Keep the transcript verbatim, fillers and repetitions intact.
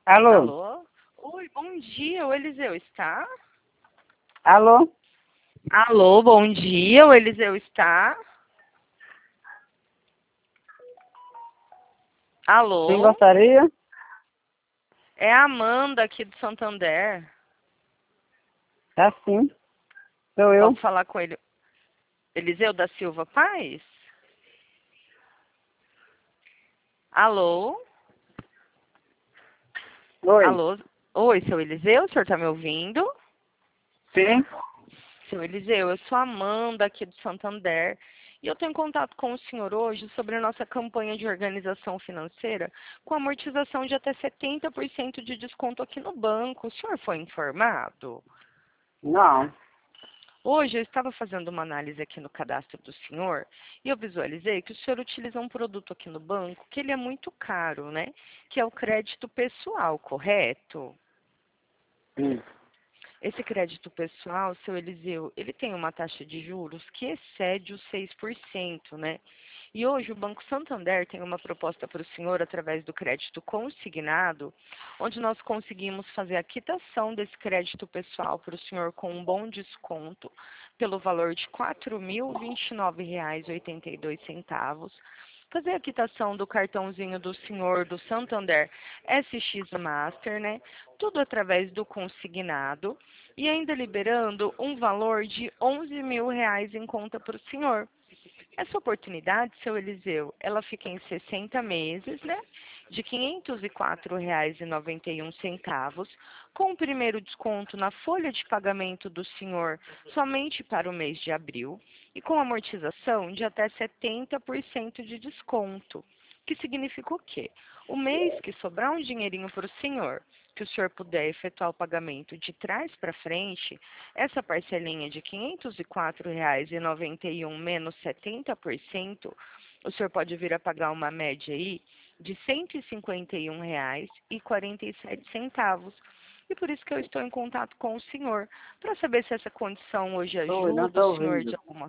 Alô? Alô? Oi, bom dia, o Eliseu está? Alô? Alô, bom dia, o Eliseu está? Quem Alô? gostaria? É a Amanda aqui do Santander. É sim, sou eu. Posso falar com ele? Eliseu da Silva Paz? Alô? Oi. Alô? Oi, seu Eliseu, o senhor está me ouvindo? Sim? Seu Eliseu, eu sou a Amanda aqui do Santander e eu tenho contato com o senhor hoje sobre a nossa campanha de organização financeira com amortização de até setenta por cento de desconto aqui no banco. O senhor foi informado? Não. Hoje eu estava fazendo uma análise aqui no cadastro do senhor e eu visualizei que o senhor utiliza um produto aqui no banco que ele é muito caro, né? Que é o crédito pessoal, correto? Hum. Esse crédito pessoal, seu Eliseu, ele tem uma taxa de juros que excede os seis por cento, né? E hoje o Banco Santander tem uma proposta para o senhor através do crédito consignado, onde nós conseguimos fazer a quitação desse crédito pessoal para o senhor com um bom desconto pelo valor de quatro mil e vinte e nove reais e oitenta e dois centavos. Fazer a quitação do cartãozinho do senhor do Santander S X Master, né? Tudo através do consignado e ainda liberando um valor de onze mil reais em conta para o senhor. Essa oportunidade, seu Eliseu, ela fica em sessenta meses, né? De quinhentos e quatro reais e noventa e um centavos, com o primeiro desconto na folha de pagamento do senhor somente para o mês de abril e com amortização de até setenta por cento de desconto. Que significa o quê? O mês que sobrar um dinheirinho para o senhor, que o senhor puder efetuar o pagamento de trás para frente, essa parcelinha de quinhentos e quatro reais e noventa e um menos setenta por cento, o senhor pode vir a pagar uma média aí de cento e cinquenta e um reais e quarenta e sete centavos. E por isso que eu estou em contato com o senhor, para saber se essa condição hoje Oi, não ajuda o estou senhor de ouvindo. alguma